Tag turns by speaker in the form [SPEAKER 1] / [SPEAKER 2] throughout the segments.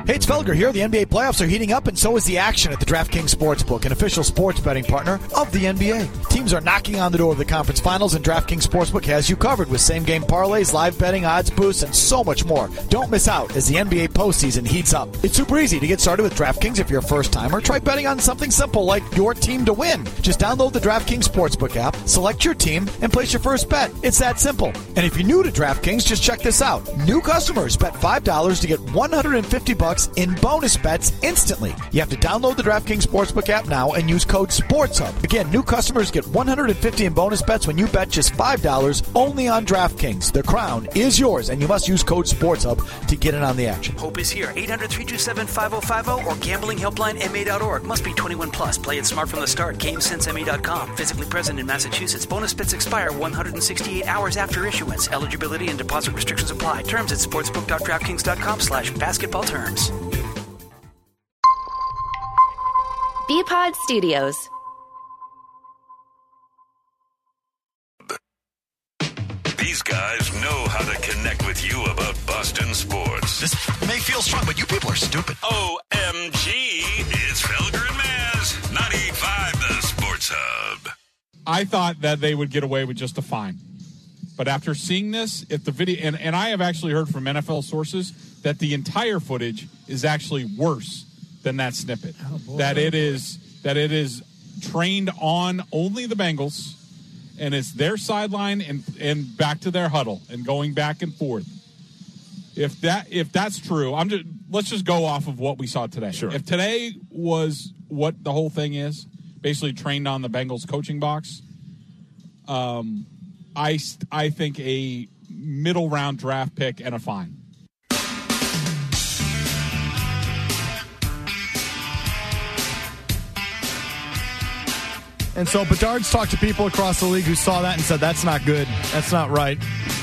[SPEAKER 1] Hey, it's Felger here. The NBA playoffs are heating up, and so is the action at the DraftKings Sportsbook, an official sports betting partner of the NBA. Teams are knocking on the door of the conference finals, and DraftKings Sportsbook has you covered with same-game parlays, live betting, odds boosts, and so much more. Don't miss out as the NBA postseason heats up. It's super easy to get started with DraftKings if you're a first-timer. Try betting on something simple like your team to win. Just download the DraftKings Sportsbook app, select your team, and place your first bet. It's that simple. And if you're new to DraftKings, just check this out. New customers bet $5 to get $150 in bonus bets instantly. You have to download the DraftKings Sportsbook app now and use code SPORTSHUB. Again, new customers get $150 in bonus bets when you bet just $5 only on DraftKings. The crown is yours, and you must use code SPORTSHUB to get in on the action.
[SPEAKER 2] Hope is here. 800-327-5050 or gamblinghelplinema.org. Must be 21 plus. Play it smart from the start. GameSenseMA.com. Physically present in Massachusetts. Bonus bets expire 168 hours after issuance. Eligibility and deposit restrictions apply. Terms at sportsbook.draftkings.com/basketball terms.
[SPEAKER 3] BPod Studios.
[SPEAKER 4] These guys know how to connect with you about Boston sports.
[SPEAKER 1] This may feel strong, but you people are stupid.
[SPEAKER 4] OMG, it's Felger and Maz, 98.5 The Sports Hub.
[SPEAKER 5] I thought that they would get away with just a fine. But after seeing this, if the video, and I have actually heard from NFL sources that the entire footage is actually worse than that snippet. That it is trained on only the Bengals, and it's their sideline and back to their huddle and going back and forth. If that's true, let's just go off of what we saw today.
[SPEAKER 6] Sure.
[SPEAKER 5] If today was what the whole thing is, basically trained on the Bengals coaching box, I think a middle round draft pick and a fine.
[SPEAKER 7] And so Bedard's talked to people across the league who saw that and said, that's not good. That's not right.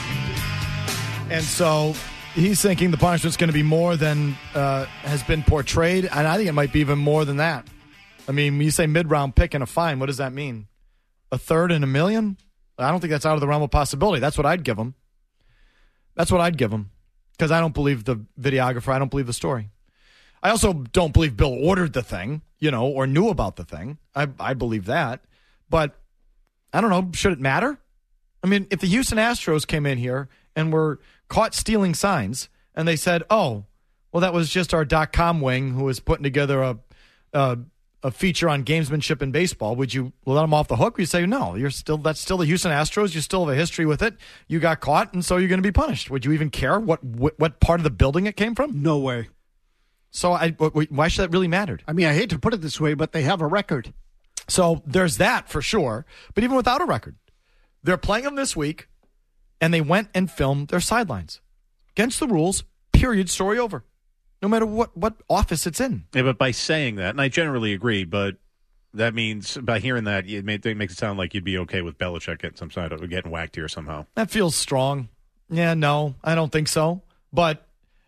[SPEAKER 7] And so he's thinking the punishment's going to be more than has been portrayed. And I think it might be even more than that. I mean, when you say mid-round pick and a fine, what does that mean? A third in $1 million? I don't think that's out of the realm of possibility. That's what I'd give him. That's what I'd give him. Because I don't believe the videographer. I don't believe the story. I also don't believe Bill ordered the thing, or knew about the thing. I believe that. But I don't know. Should it matter? I mean, if the Houston Astros came in here and were caught stealing signs and they said, oh, well, that was just our .com wing who was putting together a feature on gamesmanship in baseball, would you let them off the hook? You say, no, that's still the Houston Astros. You still have a history with it. You got caught, and so you're going to be punished. Would you even care what part of the building it came from?
[SPEAKER 8] No way.
[SPEAKER 7] So why should that really matter?
[SPEAKER 8] I mean, I hate to put it this way, but they have a record.
[SPEAKER 7] So there's that for sure. But even without a record, they're playing them this week, and they went and filmed their sidelines. Against the rules, period, story over. No matter what office it's in.
[SPEAKER 6] Yeah, but by saying that, and I generally agree, but that means by hearing that, it makes it sound like you'd be okay with Belichick getting some side of getting whacked here somehow.
[SPEAKER 7] That feels strong. Yeah, no, I don't think so. But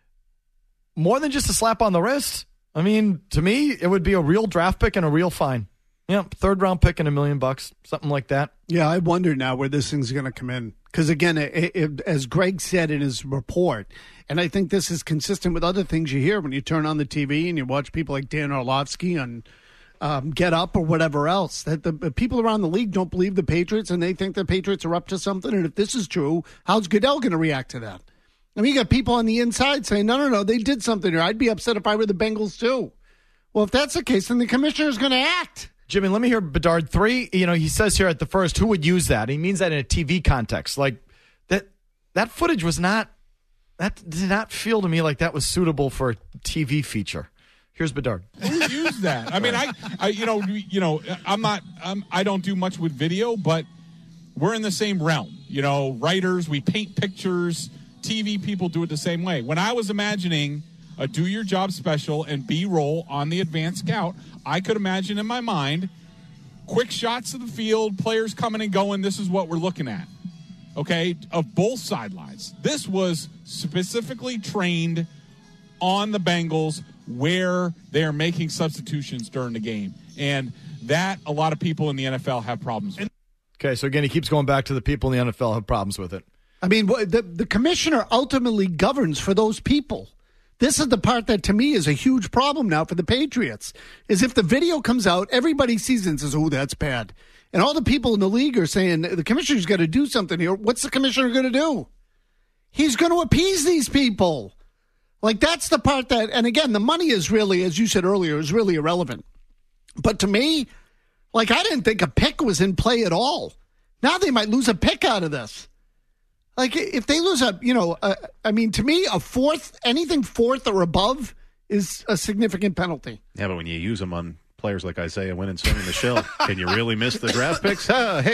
[SPEAKER 7] more than just a slap on the wrist, I mean, to me, it would be a real draft pick and a real fine. Yeah, third round pick and $1 million, something like that.
[SPEAKER 8] Yeah, I wonder now where this thing's going to come in. Because again, as Greg said in his report, and I think this is consistent with other things you hear when you turn on the TV and you watch people like Dan Orlovsky on Get Up or whatever else, that the people around the league don't believe the Patriots and they think the Patriots are up to something. And if this is true, how's Goodell going to react to that? I mean, you got people on the inside saying, no, they did something here. I'd be upset if I were the Bengals too. Well, if that's the case, then the commissioner is going to act.
[SPEAKER 7] Jimmy, let me hear Bedard 3. He says here at the first, who would use that? He means that in a TV context. Like, that footage was not, that did not feel to me like that was suitable for a TV feature. Here's Bedard.
[SPEAKER 5] Who used that? I mean, I don't do much with video, but we're in the same realm. Writers, we paint pictures, TV people do it the same way. When I was imagining a Do Your Job special and B-roll on the Advanced Scout, I could imagine in my mind quick shots of the field, players coming and going. This is what we're looking at, okay, of both sidelines. This was specifically trained on the Bengals where they're making substitutions during the game. And that a lot of people in the NFL have problems with.
[SPEAKER 7] Okay, so again, he keeps going back to the people in the NFL have problems with it.
[SPEAKER 8] I mean, the commissioner ultimately governs for those people. This is the part that to me is a huge problem now for the Patriots, is if the video comes out, everybody sees it and says, oh, that's bad. And all the people in the league are saying, the commissioner's got to do something here. What's the commissioner going to do? He's going to appease these people. Like, that's the part that, and again, the money is really, as you said earlier, is really irrelevant. But to me, like, I didn't think a pick was in play at all. Now they might lose a pick out of this. Like, if they lose to me, anything fourth or above is a significant penalty.
[SPEAKER 6] Yeah, but when you use them on players like Isaiah Wynn and Sonny Michel, can you really miss the draft picks?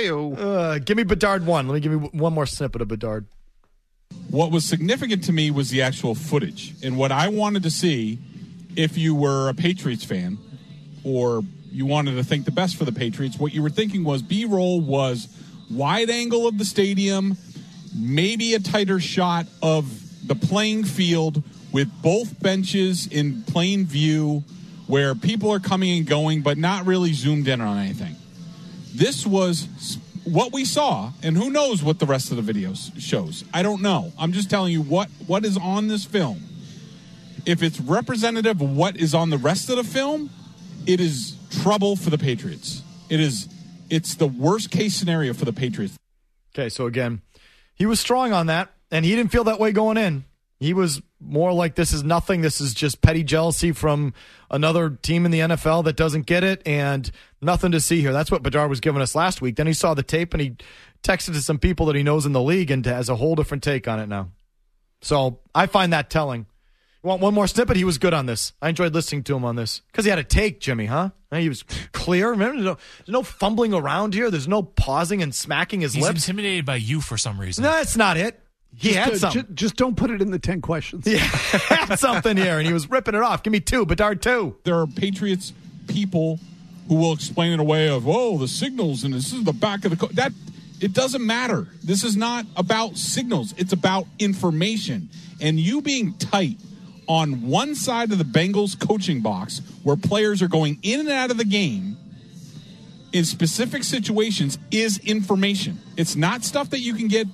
[SPEAKER 7] Give me Bedard one. Let me give you one more snippet of Bedard.
[SPEAKER 5] What was significant to me was the actual footage. And what I wanted to see, if you were a Patriots fan or you wanted to think the best for the Patriots, what you were thinking was B-roll was wide angle of the stadium, maybe a tighter shot of the playing field with both benches in plain view where people are coming and going but not really zoomed in on anything. This was what we saw, and who knows what the rest of the video shows. I don't know. I'm just telling you what is on this film. If it's representative of what is on the rest of the film, it is trouble for the Patriots. It's the worst case scenario for the Patriots.
[SPEAKER 7] Okay, so again, he was strong on that, and he didn't feel that way going in. He was more like, this is nothing. This is just petty jealousy from another team in the NFL that doesn't get it, and nothing to see here. That's what Bedard was giving us last week. Then he saw the tape, and he texted to some people that he knows in the league and has a whole different take on it now. So I find that telling. You want one more snippet? He was good on this. I enjoyed listening to him on this. Because he had a take, Jimmy, huh? He was clear. Remember, there's no fumbling around here. There's no pausing and smacking his lips.
[SPEAKER 9] He's intimidated by you for some reason.
[SPEAKER 7] No, that's not it. He had something.
[SPEAKER 8] Just don't put it in the 10 questions.
[SPEAKER 7] He had something here, and he was ripping it off. Give me two. Bedard, two.
[SPEAKER 5] There are Patriots people who will explain it away of, the signals, and this is the back of the that it doesn't matter. This is not about signals. It's about information. And you being tight on one side of the Bengals coaching box where players are going in and out of the game in specific situations is information. It's not stuff that you can get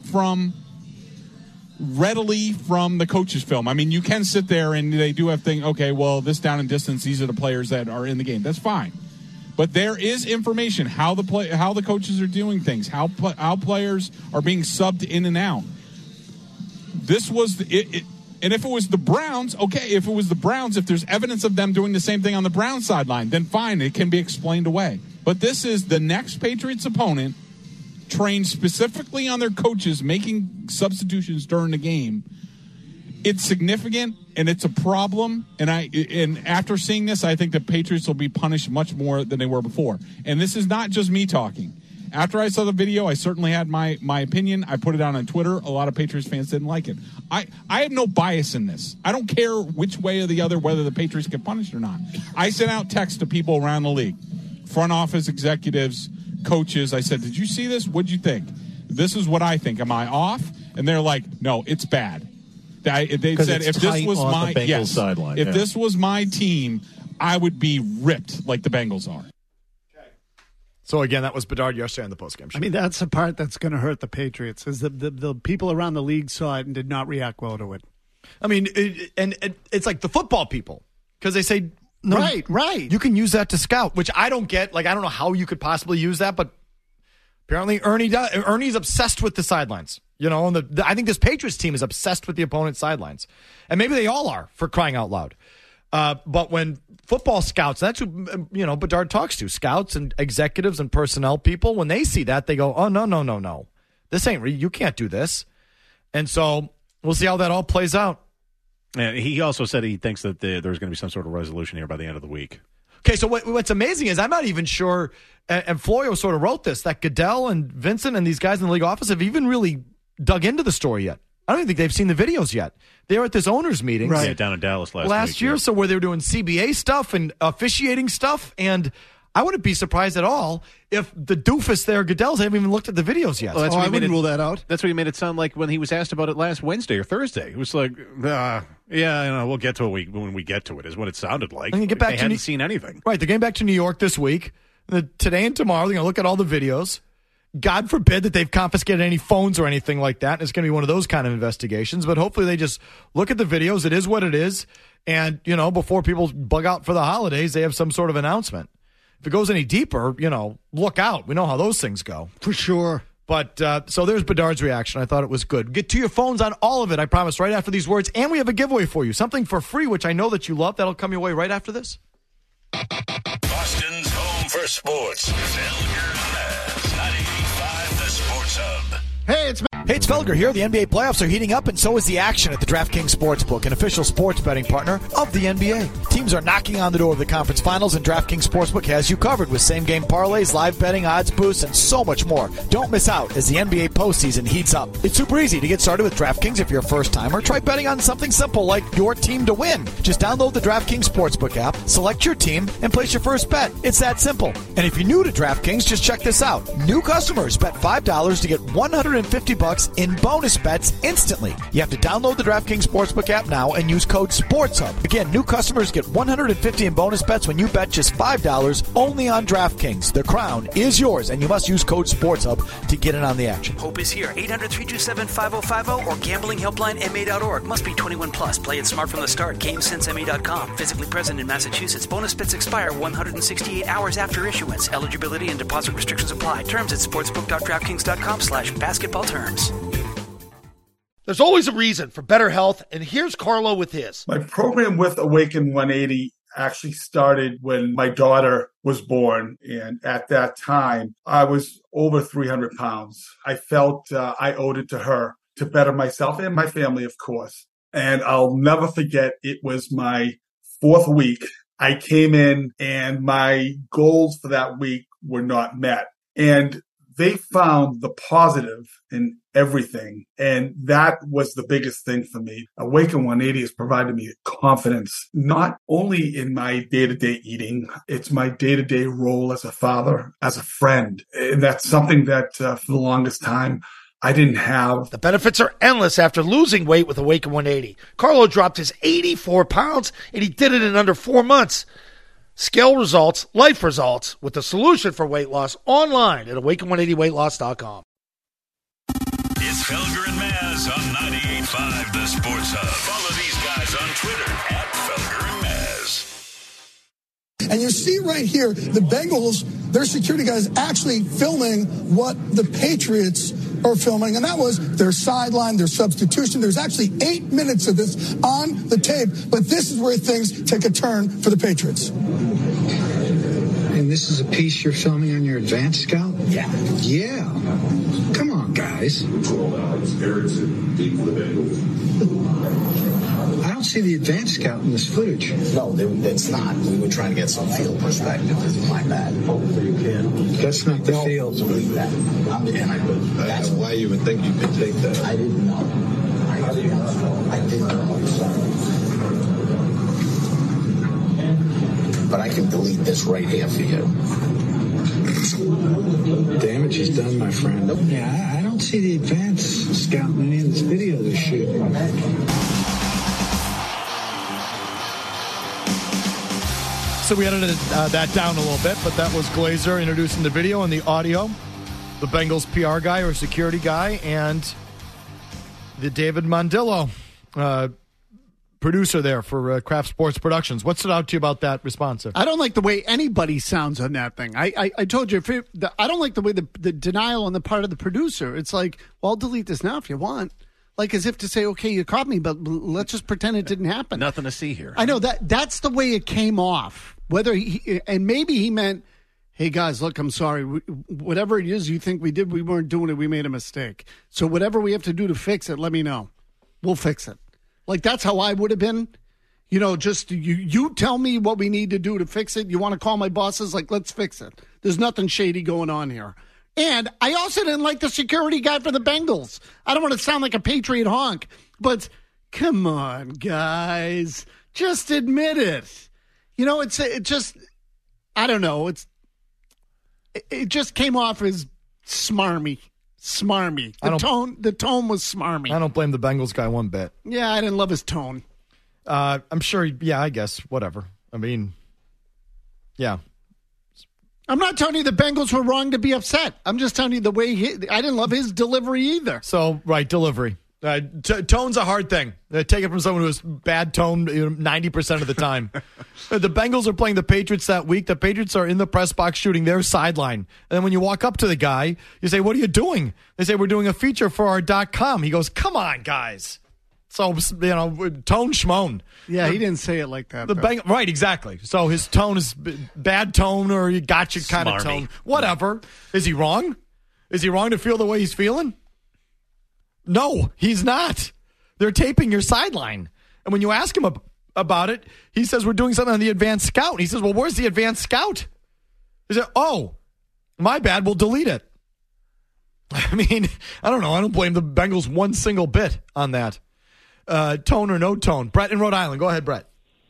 [SPEAKER 5] readily from the coach's film. I mean, you can sit there and they do have things, okay, well, this down and distance, these are the players that are in the game. That's fine. But there is information, how the coaches are doing things, how players are being subbed in and out. This was and if it was the Browns, okay, if there's evidence of them doing the same thing on the Browns sideline, then fine, it can be explained away. But this is the next Patriots opponent trained specifically on their coaches making substitutions during the game. It's significant and it's a problem. And after seeing this, I think the Patriots will be punished much more than they were before. And this is not just me talking. After I saw the video, I certainly had my opinion. I put it out on Twitter. A lot of Patriots fans didn't like it. I have no bias in this. I don't care which way or the other whether the Patriots get punished or not. I sent out texts to people around the league, front office executives, coaches. I said, did you see this? What'd you think? This is what I think. Am I off? And they're like, no, it's bad. They said if this was this was my team, I would be ripped like the Bengals are.
[SPEAKER 7] So, again, that was Bedard yesterday on the postgame show.
[SPEAKER 8] I mean, that's the part that's going to hurt the Patriots, is the people around the league saw it and did not react well to it.
[SPEAKER 7] I mean, it's like the football people, because they say, no,
[SPEAKER 8] right.
[SPEAKER 7] You can use that to scout, which I don't get. Like, I don't know how you could possibly use that, but apparently Ernie's obsessed with the sidelines. You know, and I think this Patriots team is obsessed with the opponent's sidelines. And maybe they all are, for crying out loud. But when football scouts, that's who, Bedard talks to, scouts and executives and personnel people, when they see that, they go, oh, no. This ain't you can't do this. And so we'll see how that all plays out.
[SPEAKER 6] And he also said he thinks that there's going to be some sort of resolution here by the end of the week.
[SPEAKER 7] Okay, so what's amazing is I'm not even sure, and Florio sort of wrote this, that Goodell and Vincent and these guys in the league office have even really dug into the story yet. I don't even think they've seen the videos yet. They were at this owners' meeting.
[SPEAKER 6] Right. Yeah, down in Dallas last
[SPEAKER 7] year,
[SPEAKER 6] yeah.
[SPEAKER 7] So where they were doing CBA stuff and officiating stuff, and I wouldn't be surprised at all if the doofus there, Goodell's, haven't even looked at the videos yet.
[SPEAKER 6] Well,
[SPEAKER 8] I wouldn't rule that out.
[SPEAKER 6] That's what he made it sound like when he was asked about it last Wednesday or Thursday. It was like, we'll get to it when we get to it, is what it sounded like.
[SPEAKER 7] They
[SPEAKER 6] hadn't seen anything.
[SPEAKER 7] Right, they're getting back to New York this week. Today and tomorrow, they're going to look at all the videos. God forbid that they've confiscated any phones or anything like that. It's going to be one of those kind of investigations. But hopefully they just look at the videos. It is what it is. And, before people bug out for the holidays, they have some sort of announcement. If it goes any deeper, look out. We know how those things go.
[SPEAKER 8] For sure.
[SPEAKER 7] But so there's Bedard's reaction. I thought it was good. Get to your phones on all of it, I promise, right after these words. And we have a giveaway for you. Something for free, which I know that you love. That'll come your way right after this.
[SPEAKER 4] Boston's home for sports. Felger and Maz, 98.5 The Sports Hub.
[SPEAKER 8] Hey, it's
[SPEAKER 1] Felger here. The NBA playoffs are heating up, and so is the action at the DraftKings Sportsbook, an official sports betting partner of the NBA. Teams are knocking on the door of the conference finals, and DraftKings Sportsbook has you covered with same-game parlays, live betting, odds boosts, and so much more. Don't miss out as the NBA postseason heats up. It's super easy to get started with DraftKings if you're a first-timer. Try betting on something simple like your team to win. Just download the DraftKings Sportsbook app, select your team, and place your first bet. It's that simple. And if you're new to DraftKings, just check this out. New customers bet $5 to get $150 in bonus bets instantly. You have to download the DraftKings Sportsbook app now and use code SPORTSHUB. Again, new customers get $150 in bonus bets when you bet just $5 only on DraftKings. The crown is yours, and you must use code SPORTSHUB to get in on the action.
[SPEAKER 2] Hope is here. 800-327-5050 or gamblinghelplinema.org. Must be 21 plus. Play it smart from the start. GameSenseMA.com. Physically present in Massachusetts. Bonus bets expire 168 hours after issuance. Eligibility and deposit restrictions apply. Terms at sportsbook.draftkings.com/basketball terms.
[SPEAKER 9] There's always a reason for better health, and here's Carlo with his.
[SPEAKER 10] My program with Awaken 180 actually started when my daughter was born, and at that time, I was over 300 pounds. I felt I owed it to her to better myself and my family, of course. And I'll never forget, it was my 4th week. I came in, and my goals for that week were not met. And they found the positive in everything. And that was the biggest thing for me. Awaken 180 has provided me confidence, not only in my day-to-day eating, it's my day-to-day role as a father, as a friend. And that's something that for the longest time, I didn't have.
[SPEAKER 9] The benefits are endless after losing weight with Awaken 180. Carlo dropped his 84 pounds, and he did it in under 4 months. Scale results, life results, with the solution for weight loss online at awaken180weightloss.com.
[SPEAKER 4] It's Felger and Maz on 98.5 The Sports Hub. Follow these guys on Twitter at Felger and Maz.
[SPEAKER 11] And you see right here, the Bengals, their security guys actually filming what the Patriots are filming, and that was their sideline, their substitution. There's actually 8 minutes of this on the tape, but this is where things take a turn for the Patriots.
[SPEAKER 12] And this is a piece you're filming on your advanced scout? Yeah. Yeah. Come on, guys. I don't see the advanced scout in this footage.
[SPEAKER 13] No, it's not. We were trying to get some field perspective. Isn't like that. Hopefully you can.
[SPEAKER 12] That's not the field.
[SPEAKER 13] Believe that. That's
[SPEAKER 14] why you would think you could take that.
[SPEAKER 13] I didn't know. I didn't know. But I can delete this right here for you.
[SPEAKER 12] Damage is done, my friend. Yeah, I don't see the advanced scout in any of this video they're shooting.
[SPEAKER 7] So we edited that down a little bit, but that was Glazer introducing the video and the audio, the Bengals PR guy or security guy, and the David Mondillo, producer there for Kraft Sports Productions. What stood out to you about that response, sir?
[SPEAKER 8] I don't like the way anybody sounds on that thing. I told you, I don't like the way the denial on the part of the producer. It's like, well, I'll delete this now if you want. Like as if to say, okay, you caught me, but let's just pretend it didn't happen.
[SPEAKER 6] Nothing to see here.
[SPEAKER 8] I know that's the way it came off. Whether and maybe he meant, hey guys, look, I'm sorry. Whatever it is you think we did, we weren't doing it. We made a mistake. So whatever we have to do to fix it, let me know. We'll fix it. Like that's how I would have been. You know, just you tell me what we need to do to fix it. You want to call my bosses? Like, let's fix it. There's nothing shady going on here. And I also didn't like the security guy for the Bengals. I don't want to sound like a Patriot honk, but come on, guys. Just admit it. You know, it just, I don't know. It just came off as smarmy. The tone was smarmy.
[SPEAKER 7] I don't blame the Bengals guy one bit.
[SPEAKER 8] Yeah, I didn't love his tone.
[SPEAKER 7] I'm sure, yeah, I guess, whatever. I mean, yeah.
[SPEAKER 8] I'm not telling you the Bengals were wrong to be upset. I'm just telling you the way I didn't love his delivery either.
[SPEAKER 7] So, right, delivery. Tone's a hard thing. Take it from someone who has bad tone 90% of the time. The Bengals are playing the Patriots that week. The Patriots are in the press box shooting their sideline. And then when you walk up to the guy, you say, what are you doing? They say, we're doing a feature for our .com. He goes, come on, guys. So, tone schmoan.
[SPEAKER 8] Yeah, he didn't say it like that.
[SPEAKER 7] Right, exactly. So his tone is bad tone or you gotcha kind of tone. Whatever. Is he wrong? Is he wrong to feel the way he's feeling? No, he's not. They're taping your sideline. And when you ask him about it, he says, we're doing something on the advanced scout. And he says, well, where's the advanced scout? He said, oh, my bad, we'll delete it. I mean, I don't know. I don't blame the Bengals one single bit on that. Tone or no tone. Brett in Rhode Island. Go ahead, Brett.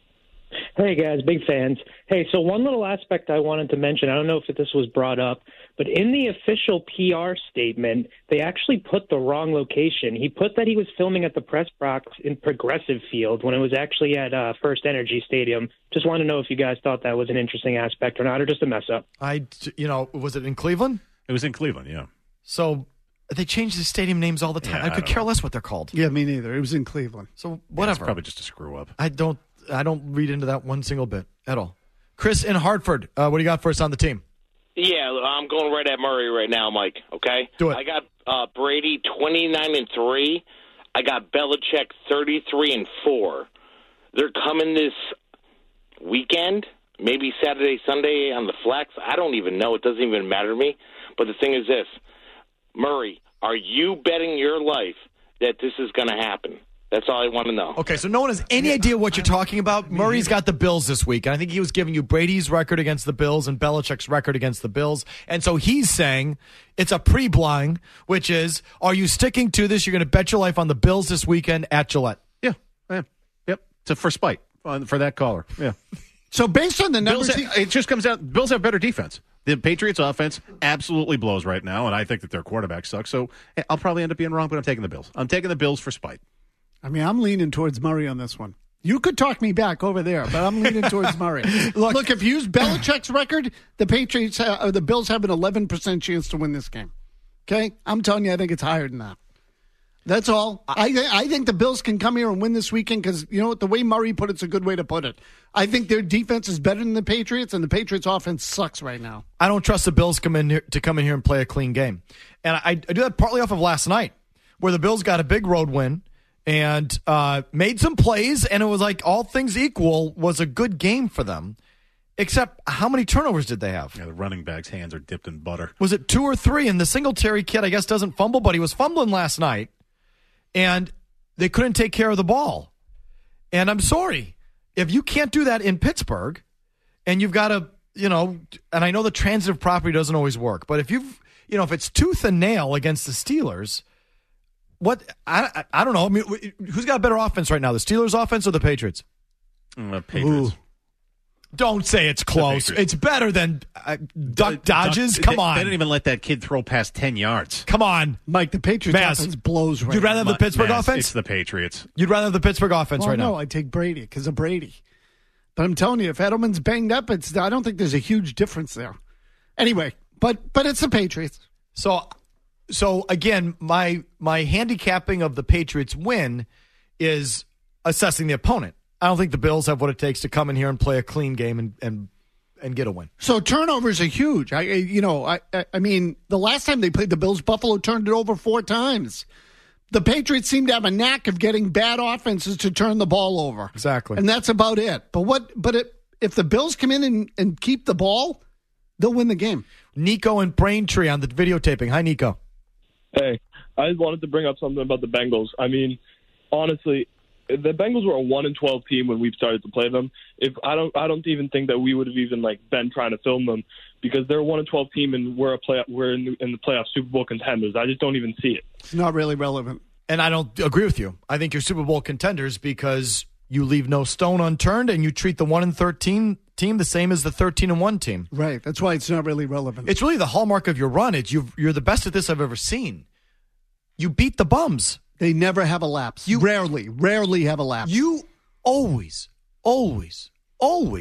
[SPEAKER 15] Hey, guys, big fans. Hey, so one little aspect I wanted to mention, I don't know if this was brought up, but in the official PR statement, they actually put the wrong location. He put that he was filming at the press box in Progressive Field when it was actually at First Energy Stadium. Just want to know if you guys thought that was an interesting aspect or not, or just a mess up.
[SPEAKER 7] Was it in Cleveland?
[SPEAKER 6] It was in Cleveland, yeah.
[SPEAKER 7] So they change the stadium names all the time. I could care less what they're called.
[SPEAKER 8] Yeah, me neither. It was in Cleveland.
[SPEAKER 7] So whatever.
[SPEAKER 6] It's probably just a screw up.
[SPEAKER 7] I don't read into that one single bit at all. Chris in Hartford, what do you got for us on the team?
[SPEAKER 16] Yeah, I'm going right at Murray right now, Mike. Okay,
[SPEAKER 7] do it.
[SPEAKER 16] I got Brady 29-3. I got Belichick 33-4. They're coming this weekend, maybe Saturday, Sunday on the flex. I don't even know. It doesn't even matter to me. But the thing is this, Murray, are you betting your life that this is going to happen? That's all I want to know.
[SPEAKER 7] Okay, so no one has any idea what you're talking about. Murray's got the Bills this week, and I think he was giving you Brady's record against the Bills and Belichick's record against the Bills. And so he's saying it's a pre-blind, which is, are you sticking to this? You're going to bet your life on the Bills this weekend at Gillette.
[SPEAKER 6] Yeah. Yep. It's for spite for that caller. Yeah.
[SPEAKER 8] So based on the numbers,
[SPEAKER 6] it just comes out, Bills have better defense. The Patriots' offense absolutely blows right now, and I think that their quarterback sucks. So I'll probably end up being wrong, but I'm taking the Bills. I'm taking the Bills for spite.
[SPEAKER 8] I mean, I'm leaning towards Murray on this one. You could talk me back over there, but I'm leaning towards Murray. Look, if you use Belichick's record, the the Bills have an 11% chance to win this game. Okay? I'm telling you, I think it's higher than that. That's all. I think the Bills can come here and win this weekend because, you know what, the way Murray put it's a good way to put it. I think their defense is better than the Patriots, and the Patriots' offense sucks right now.
[SPEAKER 7] I don't trust the Bills to come in here and play a clean game. And I do that partly off of last night, where the Bills got a big road win and made some plays, and it was like all things equal was a good game for them. Except how many turnovers did they have?
[SPEAKER 6] Yeah, the running back's hands are dipped in butter.
[SPEAKER 7] Was it 2 or 3? And the Singletary kid, I guess, doesn't fumble, but he was fumbling last night. And they couldn't take care of the ball. And I'm sorry. If you can't do that in Pittsburgh, and you've got to, and I know the transitive property doesn't always work, but if if it's tooth and nail against the Steelers, I don't know. I mean, who's got a better offense right now, the Steelers' offense or the Patriots?
[SPEAKER 6] Patriots.
[SPEAKER 7] Ooh. Don't say it's close. It's better than duck dodges. Come on.
[SPEAKER 6] They didn't even let that kid throw past 10 yards.
[SPEAKER 7] Come on.
[SPEAKER 8] Mike, the Patriots offense blows right now.
[SPEAKER 7] You'd rather have the Pittsburgh offense?
[SPEAKER 6] It's the Patriots.
[SPEAKER 7] You'd rather have the Pittsburgh offense right now?
[SPEAKER 8] No, I take Brady because of Brady. But I'm telling you, if Edelman's banged up, I don't think there's a huge difference there. Anyway, but it's the Patriots.
[SPEAKER 7] So again, my handicapping of the Patriots win is assessing the opponent. I don't think the Bills have what it takes to come in here and play a clean game and get a win.
[SPEAKER 8] So turnovers are huge. I mean, the last time they played the Bills, Buffalo turned it over 4 times. The Patriots seem to have a knack of getting bad offenses to turn the ball over.
[SPEAKER 7] Exactly.
[SPEAKER 8] And that's about it. If the Bills come in and keep the ball, they'll win the game.
[SPEAKER 7] Nico and Braintree on the videotaping. Hi, Nico.
[SPEAKER 17] Hey, I wanted to bring up something about the Bengals. I mean, honestly, the Bengals were a 1-12 team when we started to play them. I don't even think that we would have even been trying to film them because they're a 1-12 team and we're in the playoff Super Bowl contenders. I just don't even see it.
[SPEAKER 8] It's not really relevant.
[SPEAKER 7] And I don't agree with you. I think you're Super Bowl contenders because you leave no stone unturned and you treat the 1-13 team the same as the 13-1 team.
[SPEAKER 8] Right. That's why it's not really relevant.
[SPEAKER 7] It's really the hallmark of your run. You're the best at this I've ever seen. You beat the bums.
[SPEAKER 8] They never have a lapse. You rarely have a lapse.
[SPEAKER 7] You always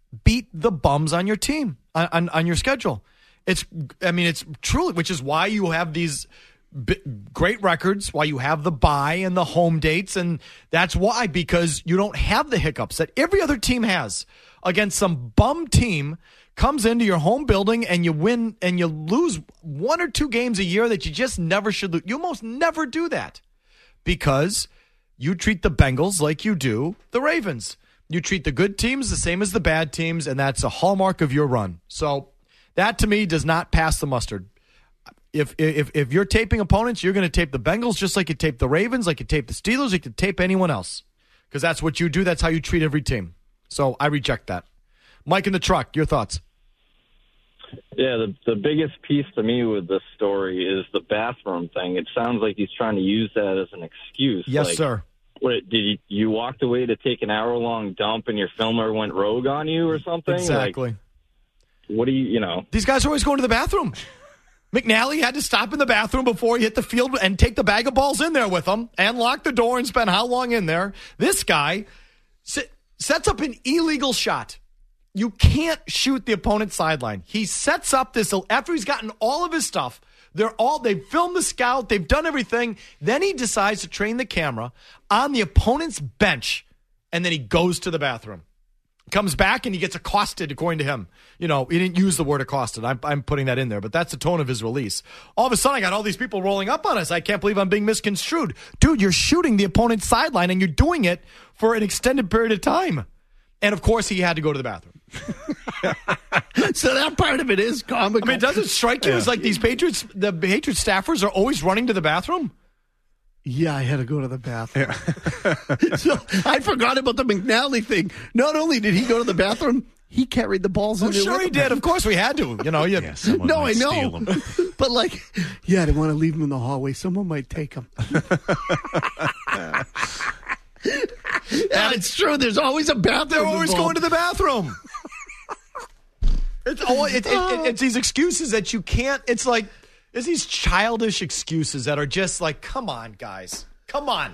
[SPEAKER 7] beat the bums on your team, on your schedule. It's truly, which is why you have these great records, why you have the bye and the home dates, and that's why, because you don't have the hiccups that every other team has against some bum team. Comes into your home building and you win and you lose 1 or 2 games a year that you just never should lose. You almost never do that because you treat the Bengals like you do the Ravens. You treat the good teams the same as the bad teams, and that's a hallmark of your run. So that, to me, does not pass the mustard. If you're taping opponents, you're going to tape the Bengals just like you tape the Ravens, like you tape the Steelers, like you tape anyone else, because that's what you do. That's how you treat every team. So I reject that. Mike in the truck, your thoughts?
[SPEAKER 18] Yeah, the biggest piece to me with this story is the bathroom thing. It sounds like he's trying to use that as an excuse.
[SPEAKER 7] Yes, sir.
[SPEAKER 18] What, did you walked away to take an hour-long dump and your filmer went rogue on you or something?
[SPEAKER 7] Exactly.
[SPEAKER 18] What do you know?
[SPEAKER 7] These guys are always going to the bathroom. McNally had to stop in the bathroom before he hit the field and take the bag of balls in there with him and lock the door and spend how long in there. This guy sets up an illegal shot. You can't shoot the opponent's sideline. He sets up this after he's gotten all of his stuff. They've filmed the scout. They've done everything. Then he decides to train the camera on the opponent's bench, and then he goes to the bathroom. Comes back, and he gets accosted, according to him. He didn't use the word accosted. I'm putting that in there, but that's the tone of his release. All of a sudden, I got all these people rolling up on us. I can't believe I'm being misconstrued. Dude, you're shooting the opponent's sideline, and you're doing it for an extended period of time. And, of course, he had to go to the bathroom.
[SPEAKER 8] So that part of it is comical.
[SPEAKER 7] Does it strike you as like the Patriots staffers are always running to the bathroom?
[SPEAKER 8] Yeah, I had to go to the bathroom. Yeah. So I forgot about the McNally thing. Not only did he go to the bathroom, he carried the balls in there.
[SPEAKER 7] Sure he did. Of course we had to.
[SPEAKER 8] No, I know. But I didn't want to leave him in the hallway. Someone might take him. It's true. There's always a bathroom.
[SPEAKER 7] They're always going to the bathroom. It's these excuses that you can't. It's these childish excuses that are just like, come on, guys. Come on.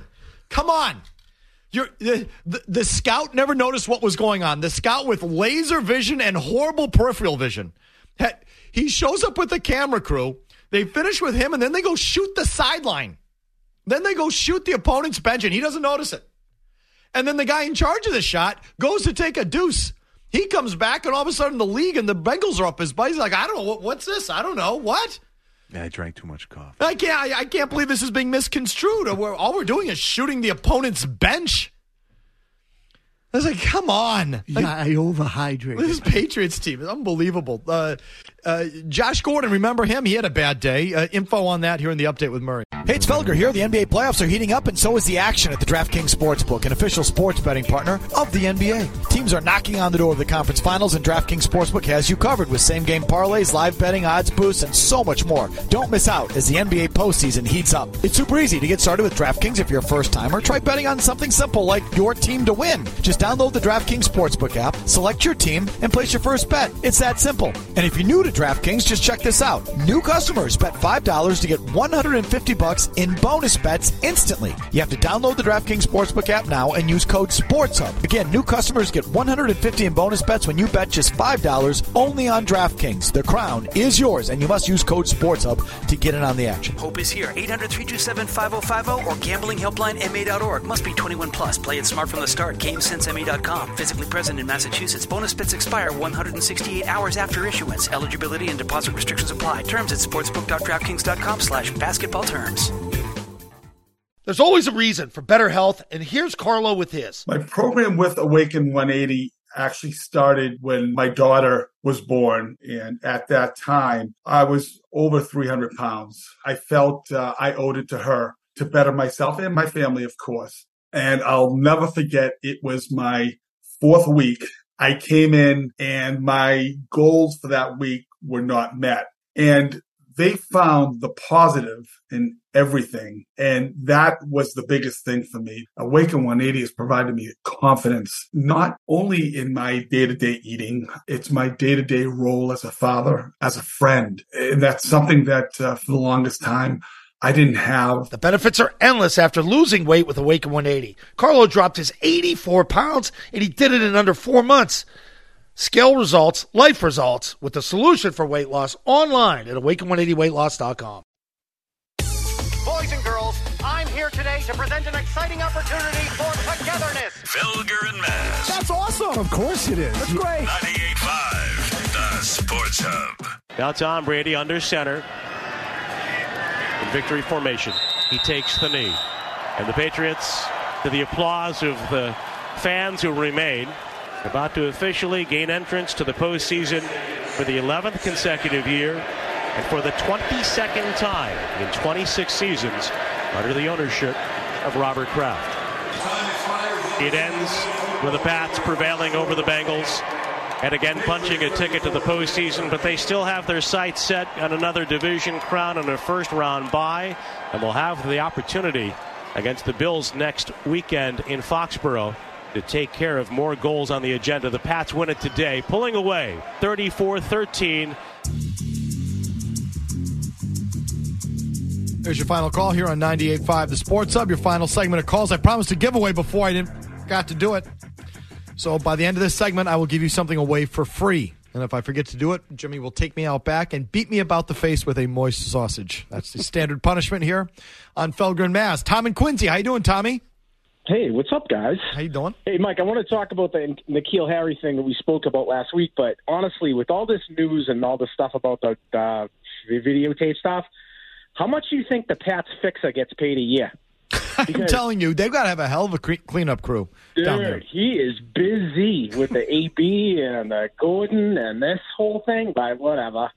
[SPEAKER 7] The scout never noticed what was going on. The scout with laser vision and horrible peripheral vision. He shows up with the camera crew. They finish with him, and then they go shoot the sideline. Then they go shoot the opponent's bench, and he doesn't notice it. And then the guy in charge of the shot goes to take a deuce. He comes back, and all of a sudden the league and the Bengals are up his butt. He's like, I don't know, what's this? I don't know. What?
[SPEAKER 6] Yeah, I drank too much coffee.
[SPEAKER 7] I can't believe this is being misconstrued. All we're doing is shooting the opponent's bench. I was like, come on.
[SPEAKER 8] I overhydrated.
[SPEAKER 7] This Patriots team is unbelievable. Josh Gordon, remember him? He had a bad day. Info on that here in the Update with Murray.
[SPEAKER 1] Hey, it's Felger here. The NBA playoffs are heating up, and so is the action at the DraftKings Sportsbook, an official sports betting partner of the NBA. Teams are knocking on the door of the conference finals, and DraftKings Sportsbook has you covered with same-game parlays, live betting, odds boosts, and so much more. Don't miss out as the NBA postseason heats up. It's super easy to get started with DraftKings if you're a first-timer. Try betting on something simple like your team to win. Just download the DraftKings Sportsbook app, select your team, and place your first bet. It's that simple. And if you're new to DraftKings, just check this out. New customers bet $5 to get $150 in bonus bets instantly. You have to download the DraftKings Sportsbook app now and use code SportsHub. Again, new customers get $150 in bonus bets when you bet just $5 only on DraftKings. The crown is yours, and you must use code SportsHub to get in on the action.
[SPEAKER 2] Hope is here. 800-327-5050 or gamblinghelplinema.org. Must be 21 plus. Play it smart from the start. GameSenseMA.com. Physically present in Massachusetts. Bonus bets expire 168 hours after issuance. Eligibility and deposit restrictions apply. Terms at sportsbook.draftkings.com/basketball terms.
[SPEAKER 9] There's always a reason for better health, and here's Carlo with his.
[SPEAKER 10] My program with Awaken 180 actually started when my daughter was born, and at that time, I was over 300 pounds. I felt I owed it to her to better myself and my family, of course. And I'll never forget, it was my 4th week. I came in, and my goals for that week were not met. And they found the positive in everything. And that was the biggest thing for me. Awaken 180 has provided me confidence, not only in my day-to-day eating, it's my day-to-day role as a father, as a friend. And that's something that for the longest time, I didn't have.
[SPEAKER 9] The benefits are endless after losing weight with Awaken 180. Carlo dropped his 84 pounds, and he did it in under 4 months. Scale results, life results, with the solution for weight loss online at awaken180weightloss.com.
[SPEAKER 19] Boys and girls, I'm here today to present an exciting opportunity for togetherness.
[SPEAKER 4] Felger and Maz.
[SPEAKER 7] That's awesome. Of course it is. That's great.
[SPEAKER 4] 98.5, the Sports Hub.
[SPEAKER 20] Now Tom Brady under center in victory formation. He takes the knee. And the Patriots, to the applause of the fans who remain, about to officially gain entrance to the postseason for the 11th consecutive year and for the 22nd time in 26 seasons under the ownership of Robert Kraft. It ends with the Pats prevailing over the Bengals and again punching a ticket to the postseason, but they still have their sights set on another division crown and a first-round bye, and will have the opportunity against the Bills next weekend in Foxborough to take care of more goals on the agenda. The Pats win it today, pulling away 34-13.
[SPEAKER 7] There's your final call here on 98.5 The Sports Hub. Your final segment of calls. I promised a giveaway before I got to do it. So by the end of this segment, I will give you something away for free. And if I forget to do it, Jimmy will take me out back and beat me about the face with a moist sausage. That's the standard punishment here on Felger and Maz. Tom and Quincy, how you doing, Tommy?
[SPEAKER 21] Hey, what's up, guys?
[SPEAKER 7] How you doing?
[SPEAKER 21] Hey, Mike, I want to talk about the N'Keal Harry thing that we spoke about last week, but honestly, with all this news and all this stuff about the videotape stuff, how much do you think the Pats fixer gets paid a year?
[SPEAKER 7] Because, I'm telling you, they've got to have a hell of a cleanup crew down there.
[SPEAKER 21] Dude, he is busy with the AB and the Gordon and this whole thing, but whatever.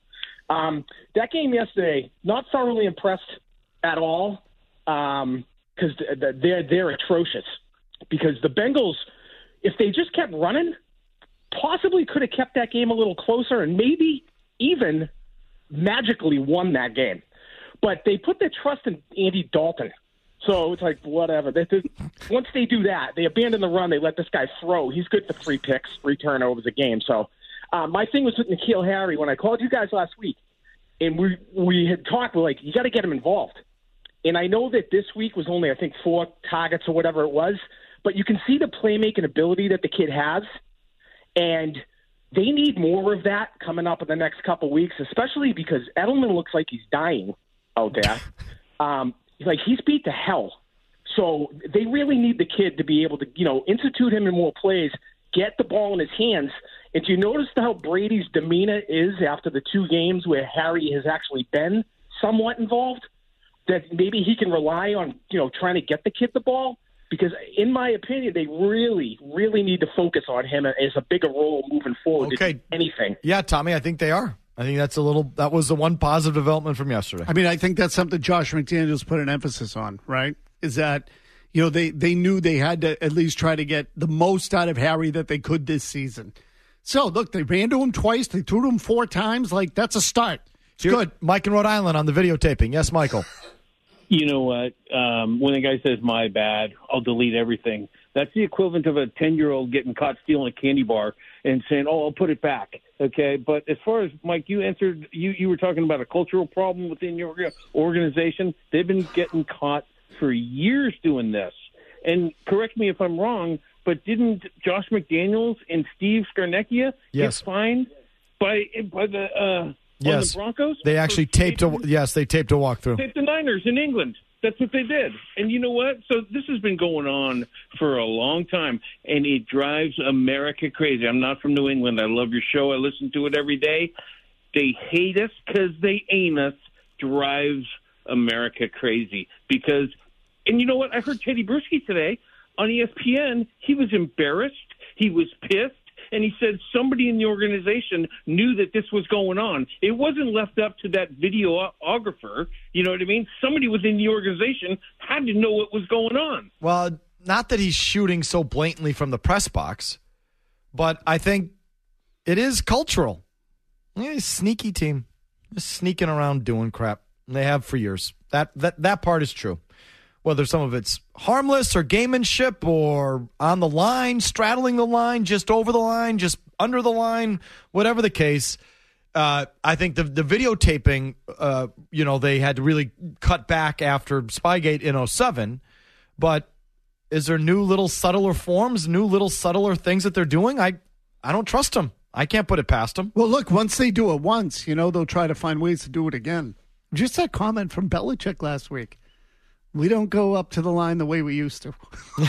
[SPEAKER 21] That game yesterday, not thoroughly impressed at all. Because they're atrocious. Because the Bengals, if they just kept running, possibly could have kept that game a little closer and maybe even magically won that game. But they put their trust in Andy Dalton. So it's like, whatever. Once they do that, they abandon the run, they let this guy throw. He's good for 3 picks, 3 turnovers a game. So my thing was with N'Keal Harry. When I called you guys last week, and we had talked, we're like, you got to get him involved. And I know that this week was only, I think, 4 targets or whatever it was, but you can see the playmaking ability that the kid has, and they need more of that coming up in the next couple weeks, especially because Edelman looks like he's dying out there. Like, he's beat to hell. So they really need the kid to be able to, institute him in more plays, get the ball in his hands. And do you notice how Brady's demeanor is after the 2 games where Harry has actually been somewhat involved? That maybe he can rely on, trying to get the kid the ball? Because in my opinion, they really, really need to focus on him as a bigger role moving forward.
[SPEAKER 7] Okay.
[SPEAKER 21] Anything.
[SPEAKER 7] Yeah, Tommy, I think they are. I think that was the one positive development from yesterday.
[SPEAKER 8] I mean, I think that's something Josh McDaniels put an emphasis on, right? Is that, they knew they had to at least try to get the most out of Harry that they could this season. So, look, they ran to him twice. They threw to him 4 times. Like, that's a start.
[SPEAKER 7] It's good. Mike in Rhode Island on the videotaping. Yes, Michael.
[SPEAKER 22] You know what? When a guy says, my bad, I'll delete everything. That's the equivalent of a 10-year-old getting caught stealing a candy bar and saying, I'll put it back. Okay. But as far as, Mike, you answered, you were talking about a cultural problem within your organization. They've been getting caught for years doing this. And correct me if I'm wrong, but didn't Josh McDaniels and Steve Scarnecchia get fined by the
[SPEAKER 7] Yes.
[SPEAKER 22] the Broncos?
[SPEAKER 7] They actually taped a walkthrough.
[SPEAKER 22] Taped the Niners in England. That's what they did. And you know what? So this has been going on for a long time, and it drives America crazy. I'm not from New England. I love your show. I listen to it every day. They hate us because they ain't us. Drives America crazy. Because, and you know what? I heard Teddy Bruschi today on ESPN. He was embarrassed. He was pissed. And he said somebody in the organization knew that this was going on. It wasn't left up to that videographer. You know what I mean? Somebody within the organization had to know what was going on.
[SPEAKER 7] Well, not that he's shooting so blatantly from the press box, but I think it is cultural. Yeah, he's a sneaky team. Just sneaking around doing crap. And they have for years. That part is true. Whether some of it's harmless or gamemanship or on the line, straddling the line, just over the line, just under the line, whatever the case, I think the videotaping, they had to really cut back after Spygate in 2007. But is there new little subtler forms, new little subtler things that they're doing? I don't trust them. I can't put it past them.
[SPEAKER 8] Well, look, once they do it once, they'll try to find ways to do it again. Just that comment from Belichick last week. We don't go up to the line the way we used to.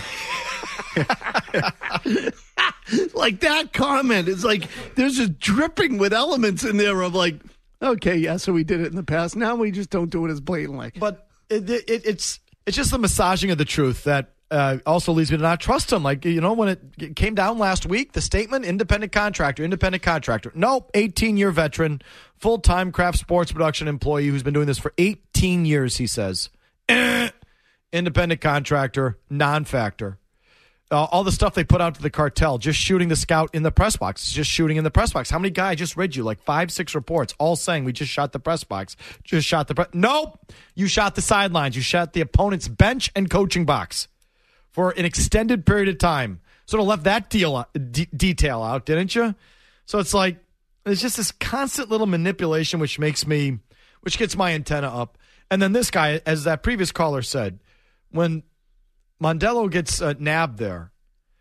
[SPEAKER 8] Like that comment is like there's just dripping with elements in there of like, okay, yeah, so we did it in the past. Now we just don't do it as blatantly.
[SPEAKER 7] But it's just the massaging of the truth that also leads me to not trust him. Like, when it came down last week, the statement, independent contractor. Nope, 18-year veteran, full-time craft sports production employee who's been doing this for 18 years, he says. Independent contractor, non-factor. All the stuff they put out to the cartel, just shooting the scout in the press box. How many guys? I just read you like 5-6 reports all saying we just shot the press box. Nope. You shot the sidelines. You shot the opponent's bench and coaching box for an extended period of time. Sort of left that detail out, didn't you? So it's like, there's just this constant little manipulation which gets my antenna up. And then this guy, as that previous caller said, when Mondello gets nabbed there,